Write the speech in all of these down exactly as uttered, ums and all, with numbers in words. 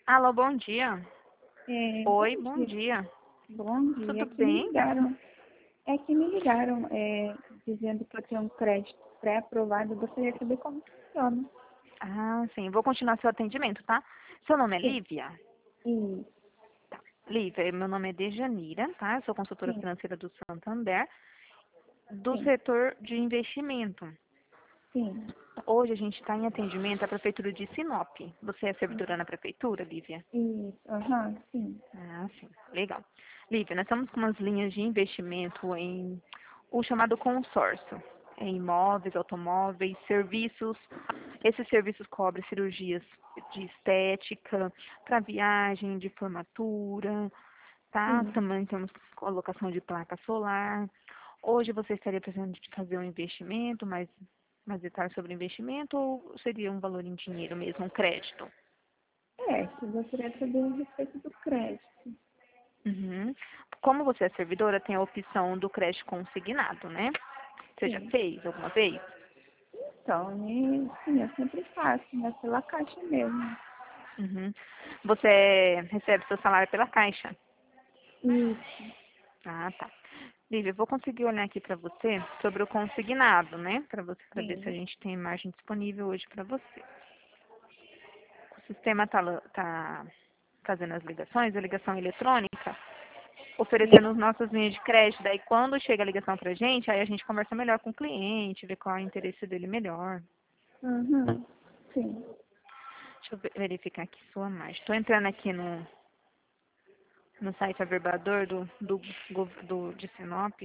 Alô, bom dia. É, Oi, bom bom dia. dia. Bom dia. É Tudo que me bem? ligaram. É que me ligaram é, dizendo que eu tinha um crédito pré-aprovado. Eu gostaria de saber como funciona. Ah, sim. Vou continuar seu atendimento, tá? Seu nome é Sim. Lívia? E, Lívia, meu nome é Dejanira, tá? Eu sou consultora sim, financeira do Santander, do sim, setor de investimento. sim. Hoje a gente está em atendimento à Prefeitura de Sinop. Você é servidora Uhum. na Prefeitura, Lívia? Isso, aham, sim. Ah, sim. Legal. Lívia, nós estamos com umas linhas de investimento em o chamado consórcio, em imóveis, automóveis, serviços. Esses serviços cobrem cirurgias de estética, para viagem, de formatura, tá? Sim. Também temos colocação de placa solar. Hoje você estaria precisando de fazer um investimento, mais, mais detalhes sobre o investimento, ou seria um valor em dinheiro mesmo, um crédito? É, que eu gostaria de saber a respeito do crédito. Uhum. Como você é servidora, tem a opção do crédito consignado, né? Você já Sim. fez alguma vez? Então, e, sim, eu sempre faço, né? Pela caixa mesmo. Uhum. Você recebe seu salário pela Caixa? Isso, Ah, tá. Lívia, eu vou conseguir olhar aqui para você sobre o consignado, né? Para você saber se a sim. gente tem margem disponível hoje para você. O sistema está tá tá fazendo as ligações, a ligação eletrônica, oferecendo as nossas linhas de crédito. Daí, quando chega a ligação para a gente, aí a gente conversa melhor com o cliente, vê qual é o interesse dele melhor. Uhum. Sim. Deixa eu ve- verificar aqui sua margem. Estou entrando aqui no, no site Averbador do, do, gov- do, de Sinop.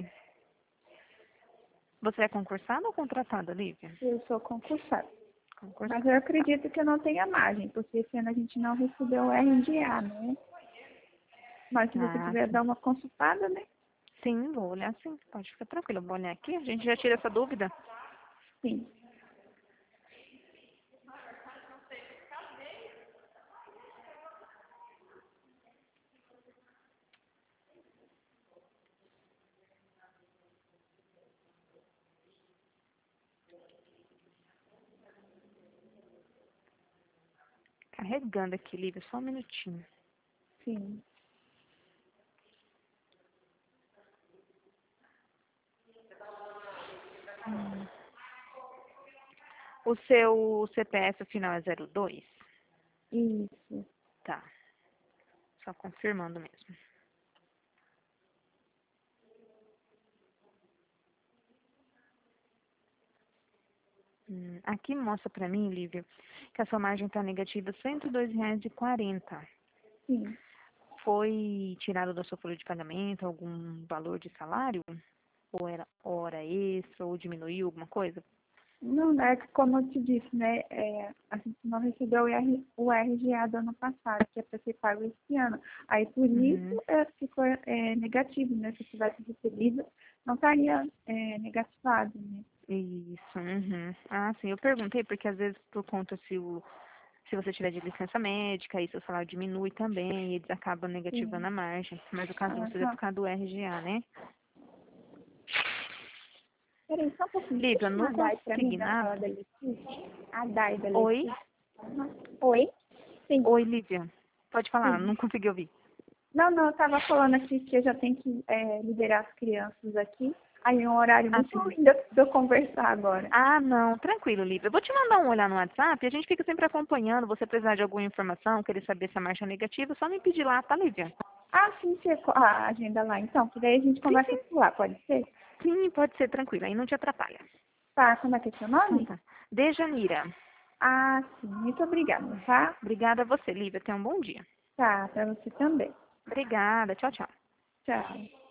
Você é concursada ou contratada, Lívia? Eu sou concursada. Mas Concursada. eu Tá. acredito que não tenha margem, porque esse ano a gente não recebeu o R G A, né? Mas se você Ah, quiser sim. dar uma consultada, né? Sim, vou olhar sim. Pode ficar tranquilo. Vou olhar aqui. A gente já tira essa dúvida. Sim. Carregando aqui, Lívia. Só um minutinho. Sim. Hum. O seu C P F final é zero dois? Isso. Tá. Só confirmando mesmo. Hum, aqui mostra pra mim, Lívia, que a sua margem está negativa cento e dois reais e quarenta. Sim. Foi tirado da sua folha de pagamento algum valor de salário? Ou era hora extra, ou diminuiu alguma coisa? Não, é que como eu te disse, né? É, a gente não recebeu o, R, o R G A do ano passado, que é para ser pago esse ano. Aí por Uhum. isso é, ficou é, negativo, né? Se tivesse recebido, não estaria é, negativado, né? Isso, uhum. Ah, sim, eu perguntei porque às vezes por conta se o se você tiver de licença médica, aí seu salário diminui também, e eles acabam negativando Sim. a margem. Mas o caso de vocês é por Aham. causa do R G A, né? Peraí, só um pouquinho. Deixa eu Lívia, chamar no a Dai pra mim, da, consignado. a da Letícia. A Dai da Oi? Letícia. Aham. Oi? Sim, Oi, Lívia. Pode falar, sim. não consegui ouvir. Não, não, eu tava falando aqui que eu já tenho que é, liberar as crianças aqui. Aí é um horário Ah, muito sim. ruim de eu de eu conversar agora. Ah, não, tranquilo, Lívia. Eu vou te mandar um olhar no WhatsApp, a gente fica sempre acompanhando. Você precisar de alguma informação, querer saber se a marcha é negativa, só me pedir lá, tá, Lívia? Ah, sim, você a agenda lá, então, que daí a gente Sim, conversa sim. por lá, pode ser? Sim, pode ser, tranquilo, aí não te atrapalha. Tá, como é que é seu Então nome? tá. Dejanira. Ah, sim, muito obrigada, tá? Obrigada a você, Lívia. Tenha um bom dia. Tá, pra você também. Obrigada. Tchau, tchau. Tchau.